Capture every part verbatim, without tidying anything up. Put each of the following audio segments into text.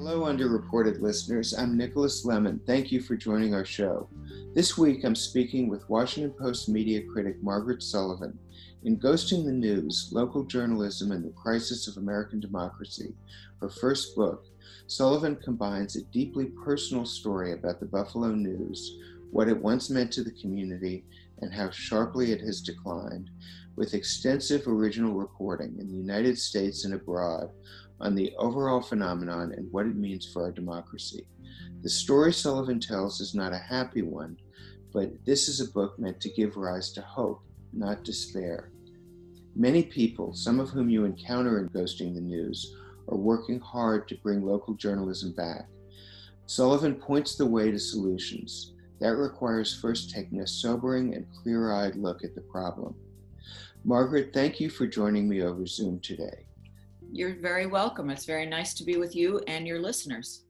Hello, underreported listeners. I'm Nicholas Lemon. Thank you for joining our show. This week, I'm speaking with Washington Post media critic Margaret Sullivan. In Ghosting the News, Local Journalism and the Crisis of American Democracy, her first book, Sullivan combines a deeply personal story about the Buffalo News, what it once meant to the community, and how sharply it has declined, with extensive original reporting in the United States and abroad on the overall phenomenon and what it means for our democracy. The story Sullivan tells is not a happy one, but this is a book meant to give rise to hope, not despair. Many people, some of whom you encounter in Ghosting the News, are working hard to bring local journalism back. Sullivan points the way to solutions. That requires first taking a sobering and clear-eyed look at the problem. Margaret, thank you for joining me over Zoom today. You're very welcome. It's very nice to be with you and your listeners.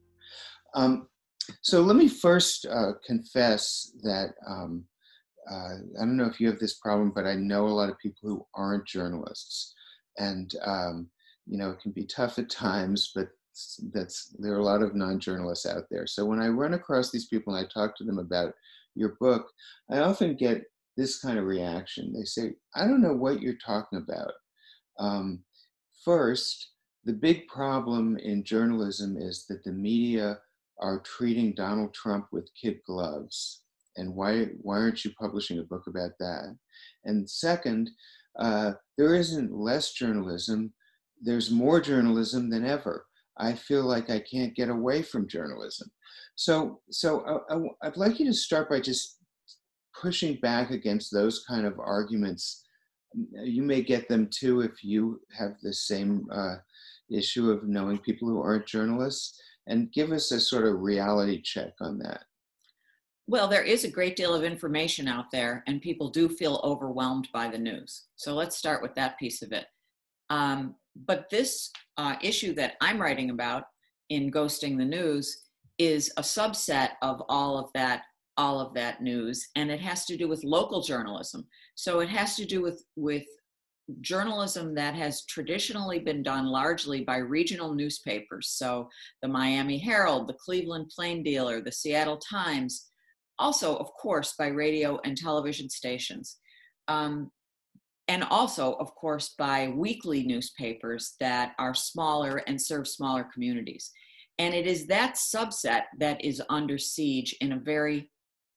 Um, so let me first uh, confess that um, uh, I don't know if you have this problem, but I know a lot of people who aren't journalists. And, um, you know, it can be tough at times, but that's there are a lot of non-journalists out there. So when I run across these people and I talk to them about your book, I often get this kind of reaction. They say, I don't know what you're talking about. Um, First, the big problem in journalism is that the media are treating Donald Trump with kid gloves. And why, why aren't you publishing a book about that? And second, uh, there isn't less journalism. There's more journalism than ever. I feel like I can't get away from journalism. So, so I, I, I'd like you to start by just pushing back against those kind of arguments. You may get them too if you have the same uh, issue of knowing people who aren't journalists, and give us a sort of reality check on that. Well, there is a great deal of information out there, and people do feel overwhelmed by the news. So let's start with that piece of it. Um, but this uh, issue that I'm writing about in Ghosting the News is a subset of all of that all of that news, and it has to do with local journalism. So it has to do with, with journalism that has traditionally been done largely by regional newspapers. So the Miami Herald, the Cleveland Plain Dealer, the Seattle Times, also, of course, by radio and television stations. Um, and also, of course, by weekly newspapers that are smaller and serve smaller communities. And it is that subset that is under siege in a very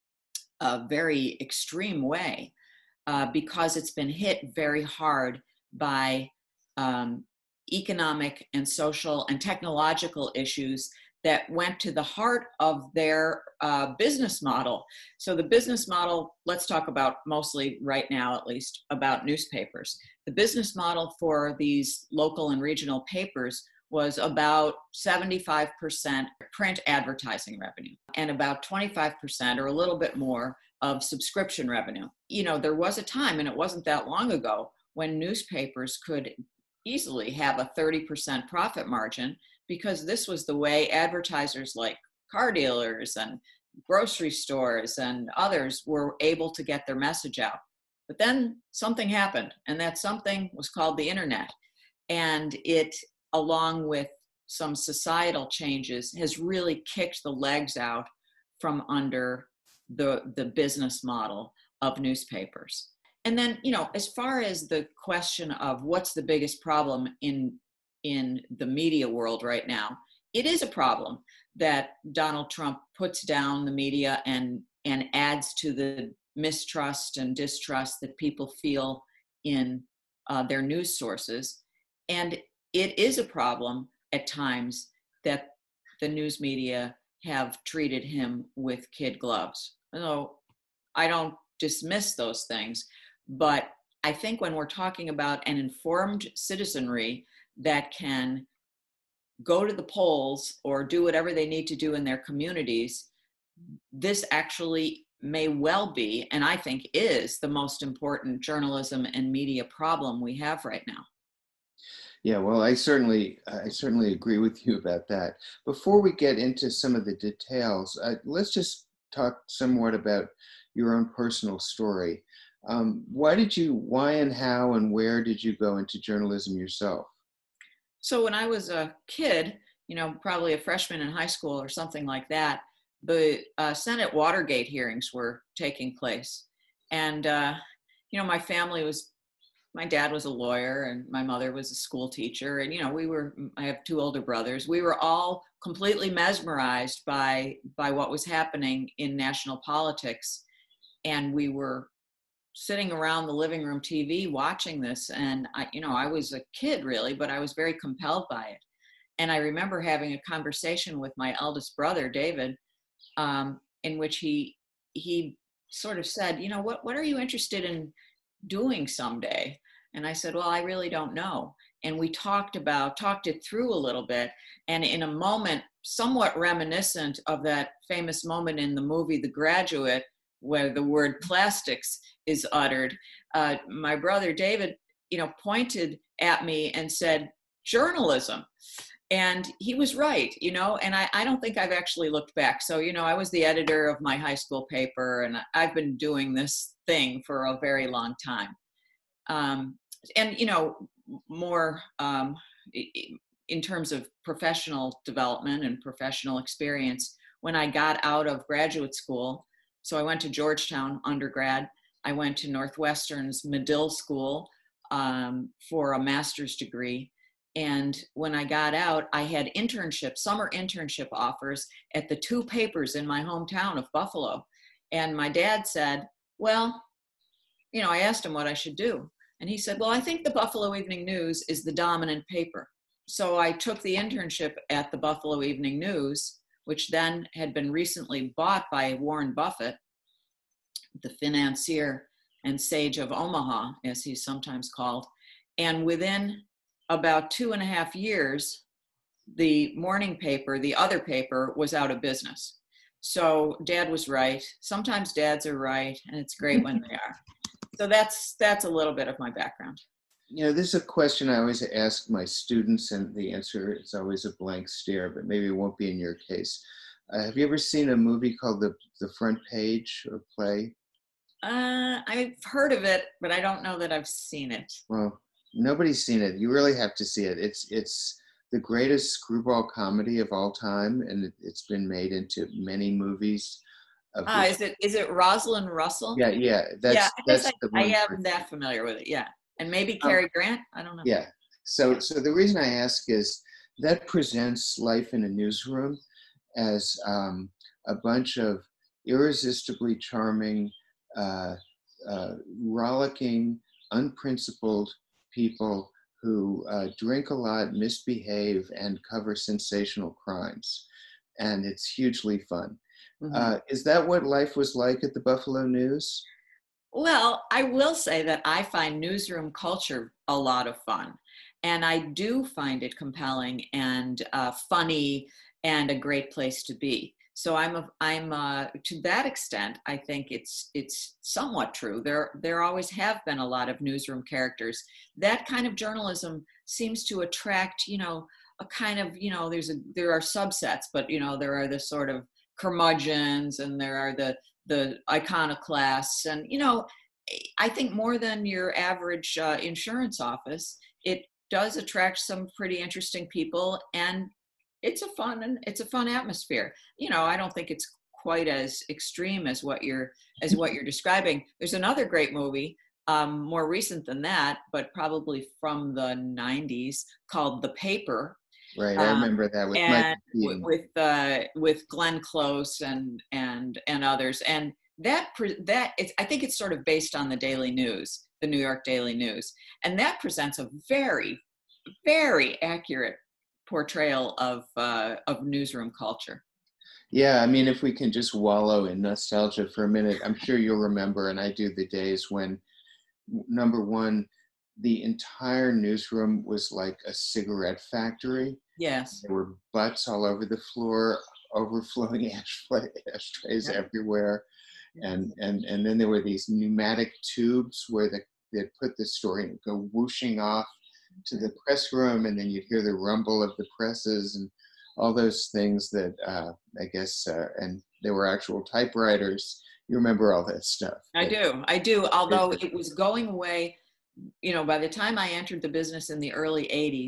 a very extreme way uh, because it's been hit very hard by um, economic and social and technological issues that went to the heart of their uh, business model. So the business model, let's talk about mostly right now, at least, about newspapers. The business model for these local and regional papers was about seventy-five percent print advertising revenue and about twenty-five percent or a little bit more of subscription revenue. You know, there was a time, and it wasn't that long ago, when newspapers could easily have a thirty percent profit margin because this was the way advertisers like car dealers and grocery stores and others were able to get their message out. But then something happened, and that something was called the internet. And it, along with some societal changes, has really kicked the legs out from under the, the business model of newspapers. And then, you know, as far as the question of what's the biggest problem in, in the media world right now, it is a problem that Donald Trump puts down the media and, and adds to the mistrust and distrust that people feel in uh, their news sources. And it is a problem at times that the news media have treated him with kid gloves. So I don't dismiss those things, but I think when we're talking about an informed citizenry that can go to the polls or do whatever they need to do in their communities, this actually may well be, and I think is, the most important journalism and media problem we have right now. Yeah, well, I certainly, I certainly agree with you about that. Before we get into some of the details, uh, let's just talk somewhat about your own personal story. Um, why did you, why and how and where did you go into journalism yourself? So when I was a kid, you know, probably a freshman in high school or something like that, the uh, Senate Watergate hearings were taking place. And, uh, you know, my family was, my dad was a lawyer and my mother was a school teacher. And, you know, we were, I have two older brothers. We were all completely mesmerized by, by what was happening in national politics. And we were sitting around the living room T V watching this. And I, you know, I was a kid really, but I was very compelled by it. And I remember having a conversation with my eldest brother, David, um, in which he, he sort of said, you know, what, what are you interested in doing someday? And I said, well, I really don't know. And we talked about, talked it through a little bit. And in a moment, somewhat reminiscent of that famous moment in the movie, The Graduate, where the word plastics is uttered, uh, my brother David, you know, pointed at me and said, journalism. And he was right, you know, and I, I don't think I've actually looked back. So, you know, I was the editor of my high school paper, and I've been doing this thing for a very long time. Um, and, you know, more um, in terms of professional development and professional experience, when I got out of graduate school, so I went to Georgetown undergrad, I went to Northwestern's Medill School um, for a master's degree. And when I got out, I had internship, summer internship offers at the two papers in my hometown of Buffalo. And my dad said, well, you know, I asked him what I should do. And he said, well, I think the Buffalo Evening News is the dominant paper. So I took the internship at the Buffalo Evening News, which then had been recently bought by Warren Buffett, the financier and sage of Omaha, as he's sometimes called. And within about two and a half years, the morning paper, the other paper, was out of business. So Dad was right. Sometimes dads are right, and it's great when they are. So that's that's a little bit of my background. You know, this is a question I always ask my students, and the answer is always a blank stare, but maybe it won't be in your case. Uh, have you ever seen a movie called The, the Front Page, or play? Uh, I've heard of it, but I don't know that I've seen it. Well, nobody's seen it. You really have to see it. It's it's the greatest screwball comedy of all time, and it, it's been made into many movies. Of Ah, which, is it is it Rosalind Russell? yeah, yeah, that's Yeah, I guess that's I, the I one. am that familiar with it. Yeah, and maybe Um, Cary Grant. I don't know. yeah. So so the reason I ask is that presents life in a newsroom as um, a bunch of irresistibly charming, uh, uh, rollicking, unprincipled people who uh, drink a lot, misbehave, and cover sensational crimes. And it's hugely fun. Mm-hmm. Uh, is that what life was like at the Buffalo News? Well, I will say that I find newsroom culture a lot of fun. And I do find it compelling and uh, funny and a great place to be. So I'm, a, I'm uh, to that extent, I think it's it's somewhat true. There, there always have been a lot of newsroom characters. That kind of journalism seems to attract, you know, a kind of, you know, there's a, there are subsets, but, you know, there are the sort of curmudgeons and there are the, the iconoclasts. And, you know, I think more than your average uh, insurance office, it does attract some pretty interesting people, and it's a fun it's a fun atmosphere. You know, I don't think it's quite as extreme as what you're as what you're describing. There's another great movie, um, more recent than that, but probably from the nineties, called The Paper. Right, I Um, remember that with and Michael Keaton. with uh, with Glenn Close and and and others, and that that it's, I think it's sort of based on the Daily News, the New York Daily News, and that presents a very, very accurate portrayal of uh, of newsroom culture. Yeah, I mean, if we can just wallow in nostalgia for a minute, I'm sure you'll remember, and I do, the days when, number one, the entire newsroom was like a cigarette factory. Yes. There were butts all over the floor, overflowing ashtray, ashtrays Yeah. everywhere. And, and, and then there were these pneumatic tubes where the, they'd put the story and go whooshing off to the press room, and then you'd hear the rumble of the presses and all those things that uh, I guess, uh, and there were actual typewriters. You remember all that stuff. I do, I do, although it was going away. You know, by the time I entered the business in the early eighties,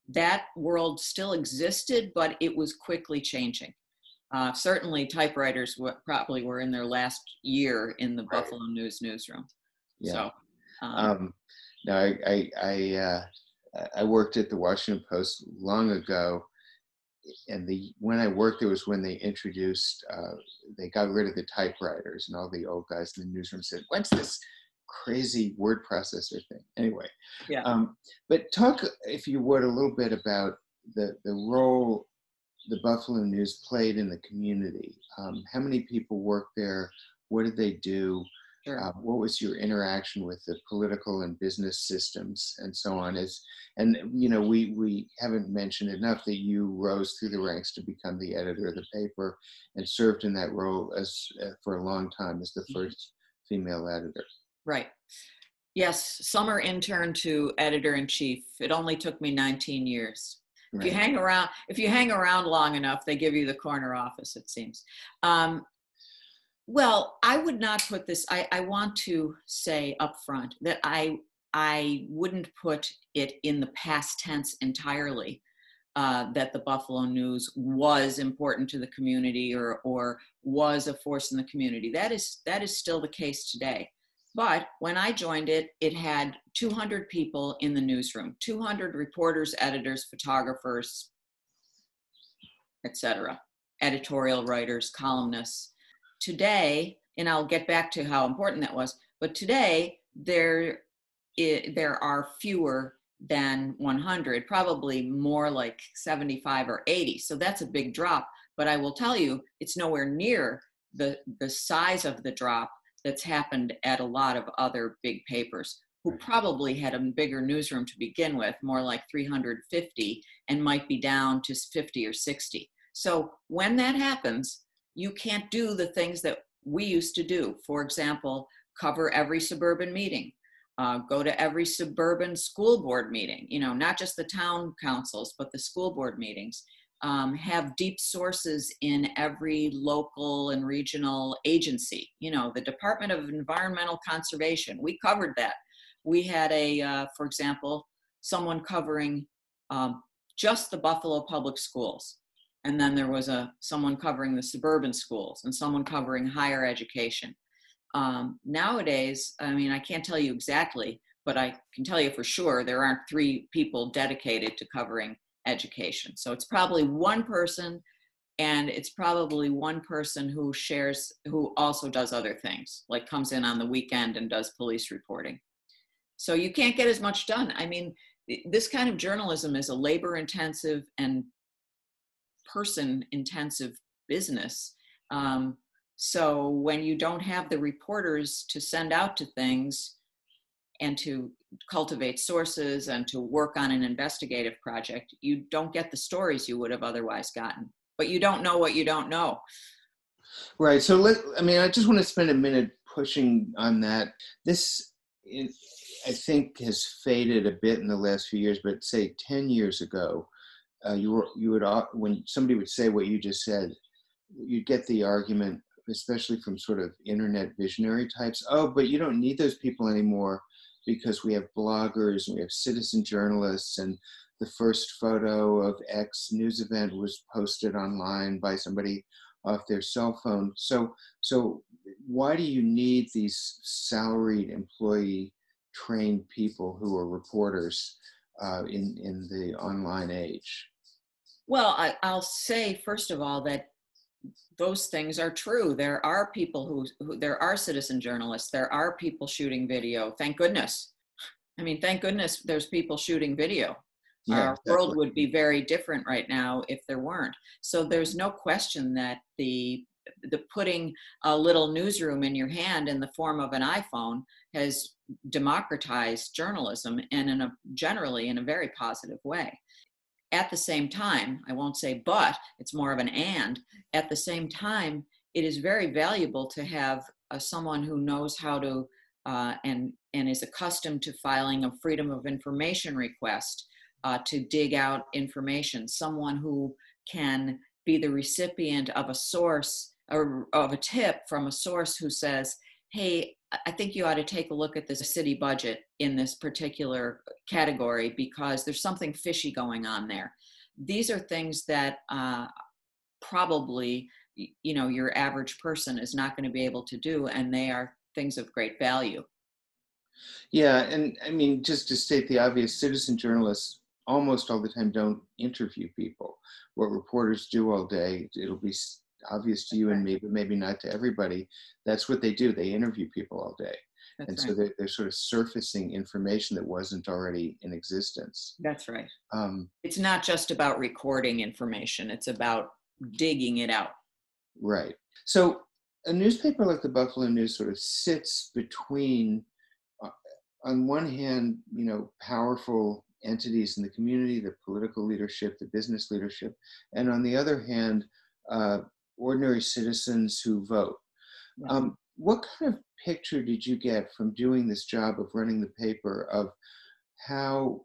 that world still existed, but it was quickly changing. Uh, certainly typewriters w- probably were in their last year in the Right. Buffalo News newsroom. Yeah. So, um, Um, no, I, I, I, uh, I worked at the Washington Post long ago, and the when I worked there was when they introduced, uh, they got rid of the typewriters, and all the old guys in the newsroom said, "What's this crazy word processor thing?" Anyway, yeah. um, but talk, if you would, a little bit about the the role the Buffalo News played in the community. Um, how many people worked there? What did they do? Sure. Uh, what was your interaction with the political and business systems and so on? Is and you know we we haven't mentioned enough that you rose through the ranks to become the editor of the paper and served in that role as uh, for a long time as the first female editor. Right. Yes, summer intern to editor in chief. It only took me nineteen years. If you Right. hang around, if you hang around long enough, they give you the corner office, it seems. Um, well, I would not put this, I, I want to say up front that I, I wouldn't put it in the past tense entirely, uh, that the Buffalo News was important to the community or, or was a force in the community. That is, that is still the case today. But when I joined it, it had two hundred people in the newsroom, two hundred reporters, editors, photographers, et cetera, editorial writers, columnists. Today, and I'll get back to how important that was, but today there, it, there are fewer than one hundred, probably more like seventy-five or eighty. So that's a big drop. But I will tell you, it's nowhere near the, the size of the drop that's happened at a lot of other big papers who probably had a bigger newsroom to begin with, more like three hundred fifty, and might be down to fifty or sixty. So when that happens, you can't do the things that we used to do. For example, cover every suburban meeting, uh, go to every suburban school board meeting, you know, not just the town councils, but the school board meetings. Um, have deep sources in every local and regional agency. You know, the Department of Environmental Conservation, we covered that. We had a, uh, for example, someone covering um, just the Buffalo Public Schools. And then there was a someone covering the suburban schools and someone covering higher education. Um, nowadays, I mean, I can't tell you exactly, but I can tell you for sure there aren't three people dedicated to covering education. So it's probably one person, and it's probably one person who shares, who also does other things, like comes in on the weekend and does police reporting. So you can't get as much done. I mean, this kind of journalism is a labor intensive and person intensive business. Um, so when you don't have the reporters to send out to things and to cultivate sources and to work on an investigative project, you don't get the stories you would have otherwise gotten. But you don't know what you don't know. Right. So let, I mean, I just want to spend a minute pushing on that. This, it, I think, has faded a bit in the last few years, but say ten years ago, uh, you were, you would, when somebody would say what you just said, you'd get the argument, especially from sort of internet visionary types. Oh, but you don't need those people anymore because we have bloggers and we have citizen journalists, and the first photo of X news event was posted online by somebody off their cell phone. So, so why do you need these salaried employee trained people who are reporters uh, in, in the online age? Well, I, I'll say, first of all, that those things are true. There are people who, who, there are citizen journalists, there are people shooting video. Thank goodness. I mean, thank goodness there's people shooting video. Yeah, Our exactly. world would be very different right now if there weren't. So there's no question that the the putting a little newsroom in your hand in the form of an iPhone has democratized journalism, and in a generally in a very positive way. At the same time, I won't say but, it's more of an and, at the same time, it is very valuable to have uh, someone who knows how to uh, and, and is accustomed to filing a freedom of information request uh, to dig out information, someone who can be the recipient of a source or of a tip from a source who says, hey, I I think you ought to take a look at the city budget in this particular category because there's something fishy going on there. These are things that uh, probably, y- you know, your average person is not going to be able to do, and they are things of great value. Yeah, and I mean, just to state the obvious, citizen journalists almost all the time don't interview people. What reporters do all day, it'll be s- obvious to That's you and right. me, but maybe not to everybody. That's what they do. They interview people all day. That's And so right. they're, they're sort of surfacing information that wasn't already in existence. That's right. Um, It's not just about recording information, it's about digging it out. right. So a newspaper like the Buffalo News sort of sits between, uh, on one hand, you know, powerful entities in the community, the political leadership, the business leadership, and on the other hand, uh, ordinary citizens who vote. Yes. Um, what kind of picture did you get from doing this job of running the paper of how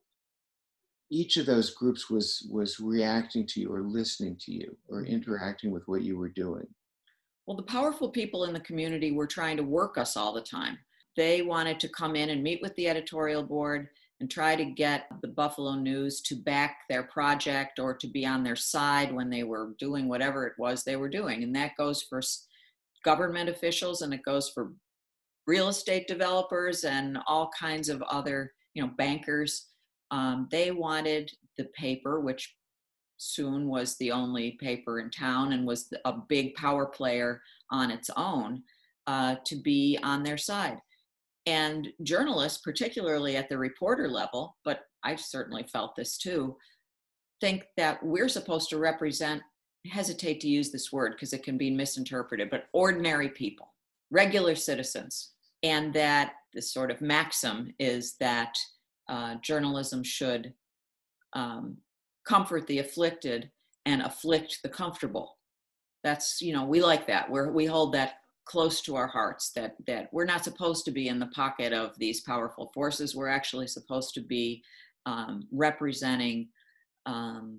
each of those groups was was reacting to you or listening to you or Mhm. interacting with what you were doing? Well, the powerful people in the community were trying to work us all the time. They wanted to come in and meet with the editorial board and try to get the Buffalo News to back their project or to be on their side when they were doing whatever it was they were doing. And that goes for s- government officials and it goes for real estate developers and all kinds of other, you know, bankers. Um, they wanted the paper, which soon was the only paper in town and was a big power player on its own, uh, to be on their side. And journalists, particularly at the reporter level, but I've certainly felt this too, think that we're supposed to represent, hesitate to use this word because it can be misinterpreted, but ordinary people, regular citizens. And that this sort of maxim is that uh, journalism should um, comfort the afflicted and afflict the comfortable. That's, you know, we like that. We're, we hold that close to our hearts, that that we're not supposed to be in the pocket of these powerful forces. We're actually supposed to be um, representing um,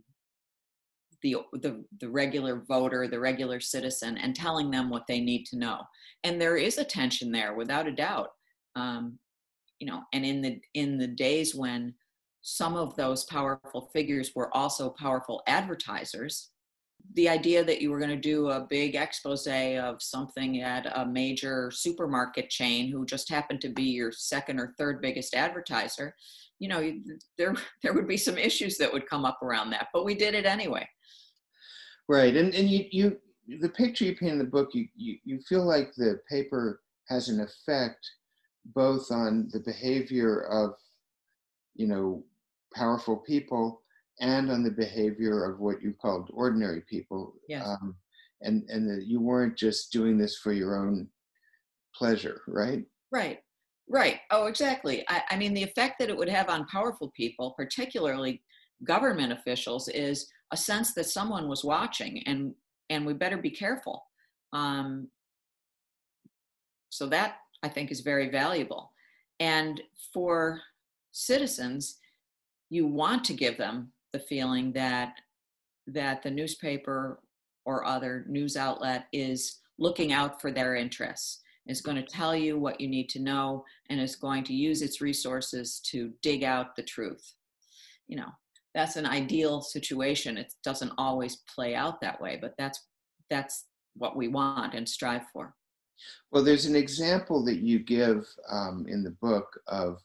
the, the the regular voter, the regular citizen, and telling them what they need to know. And there is a tension there, without a doubt. Um, you know, and in the in the days when some of those powerful figures were also powerful advertisers, the idea that you were going to do a big expose of something at a major supermarket chain who just happened to be your second or third biggest advertiser, you know, there there would be some issues that would come up around that, but we did it anyway. Right, and and you you the picture you paint in the book, you you, you feel like the paper has an effect both on the behavior of, you know, powerful people and on the behavior of what you called ordinary people, Yes. um, and and that you weren't just doing this for your own pleasure, right? Right. Right. Oh, exactly. I, I mean, the effect that it would have on powerful people, particularly government officials, is a sense that someone was watching, and and we better be careful. Um, so that I think is very valuable. And for citizens, you want to give them the feeling that that the newspaper or other news outlet is looking out for their interests, is going to tell you what you need to know, and is going to use its resources to dig out the truth. You know, that's an ideal situation. It doesn't always play out that way, but that's that's what we want and strive for. Well, there's an example that you give um, in the book of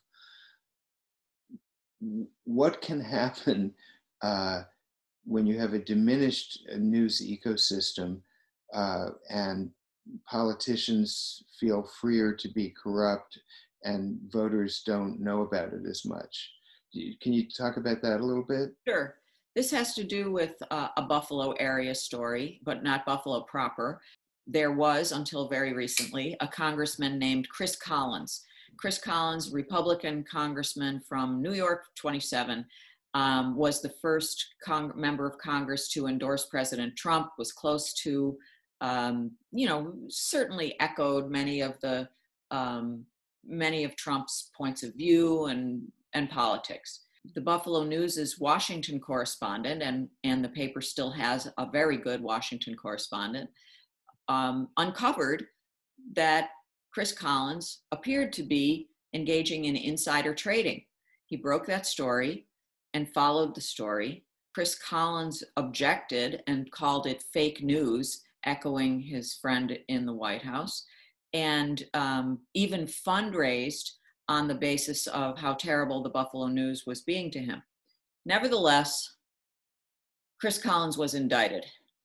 what can happen uh, when you have a diminished uh, news ecosystem uh, and politicians feel freer to be corrupt and voters don't know about it as much. Can you talk about that a little bit? Sure. This has to do with uh, a Buffalo area story, but not Buffalo proper. There was, until very recently, a congressman named Chris Collins. Chris Collins, Republican congressman from New York twenty-seven, um, was the first con- member of Congress to endorse President Trump, was close to, um, you know, certainly echoed many of the, um, many of Trump's points of view and, and politics. The Buffalo News' Washington correspondent, and, and the paper still has a very good Washington correspondent, um, uncovered that Chris Collins appeared to be engaging in insider trading. He broke that story and followed the story. Chris Collins objected and called it fake news, echoing his friend in the White House, and um, even fundraised on the basis of how terrible the Buffalo News was being to him. Nevertheless, Chris Collins was indicted.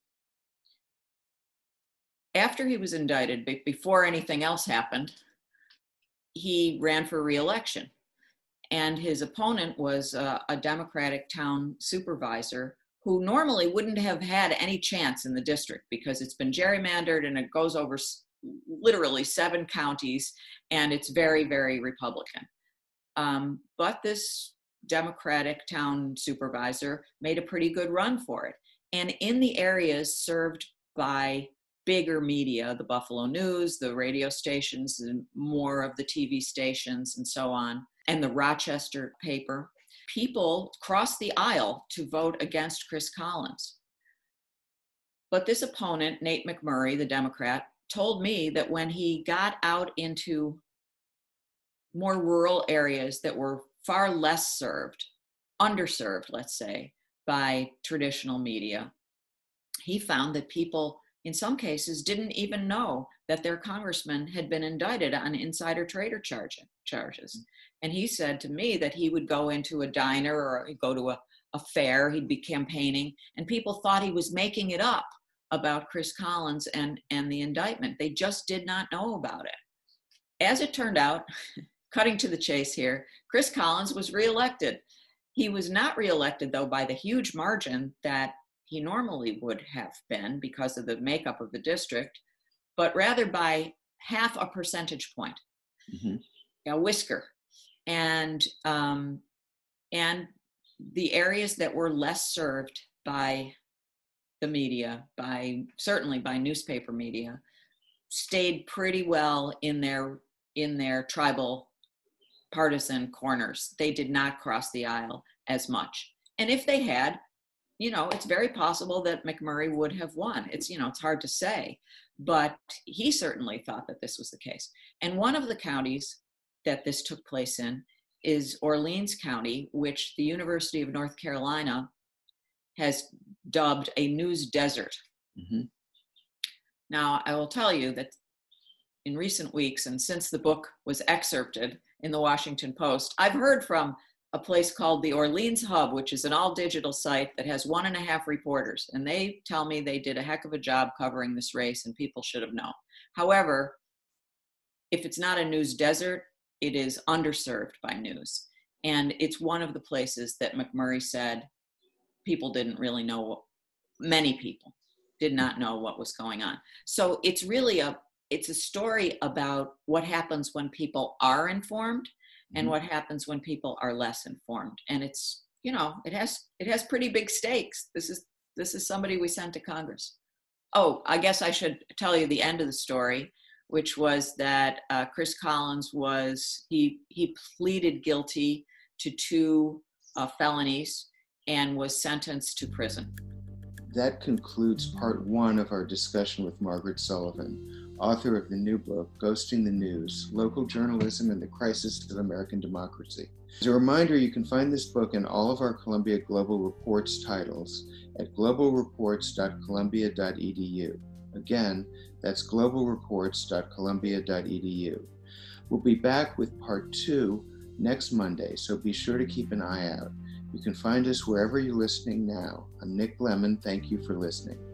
After he was indicted, before anything else happened, he ran for re-election. And his opponent was uh, a Democratic town supervisor who normally wouldn't have had any chance in the district because it's been gerrymandered and it goes over s- literally seven counties, and it's very, very Republican. Um, but this Democratic town supervisor made a pretty good run for it. And in the areas served by bigger media, the Buffalo News, the radio stations, and more of the T V stations and so on, and the Rochester paper, people crossed the aisle to vote against Chris Collins. But this opponent, Nate McMurray, the Democrat, told me that when he got out into more rural areas that were far less served, underserved, let's say, by traditional media, he found that people in some cases didn't even know that their congressman had been indicted on insider trader charge, charges. And he said to me that he would go into a diner or go to a, a fair, he'd be campaigning, and people thought he was making it up about Chris Collins and, and the indictment. They just did not know about it. As it turned out, cutting to the chase here, Chris Collins was reelected. He was not reelected, though, by the huge margin that he normally would have been because of the makeup of the district, but rather by half a percentage point, mm-hmm. a whisker. And, um, and the areas that were less served by the media, by certainly by newspaper media, stayed pretty well in their, in their tribal partisan corners. They did not cross the aisle as much. And if they had, you know, it's very possible that McMurray would have won. It's, you know, it's hard to say, but he certainly thought that this was the case. And one of the counties that this took place in is Orleans County, which the University of North Carolina has dubbed a news desert. Mm-hmm. Now, I will tell you that in recent weeks, and since the book was excerpted in the Washington Post, I've heard from a place called the Orleans Hub, which is an all-digital site that has one and a half reporters. And they tell me they did a heck of a job covering this race and people should have known. However, if it's not a news desert, it is underserved by news. And it's one of the places that McMurray said people didn't really know, many people did not know what was going on. So it's really a, it's a story about what happens when people are informed and what happens when people are less informed. And it's, you know, it has it has pretty big stakes. This is this is somebody we sent to Congress. Oh, I guess I should tell you the end of the story, which was that uh, Chris Collins was, he, he pleaded guilty to two uh, felonies and was sentenced to prison. That concludes part one of our discussion with Margaret Sullivan, author of the new book, Ghosting the News, Local Journalism and the Crisis of American Democracy. As a reminder, you can find this book and all of our Columbia Global Reports titles at global reports dot columbia dot e d u. Again, that's global reports dot columbia dot e d u. We'll be back with part two next Monday, so be sure to keep an eye out. You can find us wherever you're listening now. I'm Nick Lemon. Thank you for listening.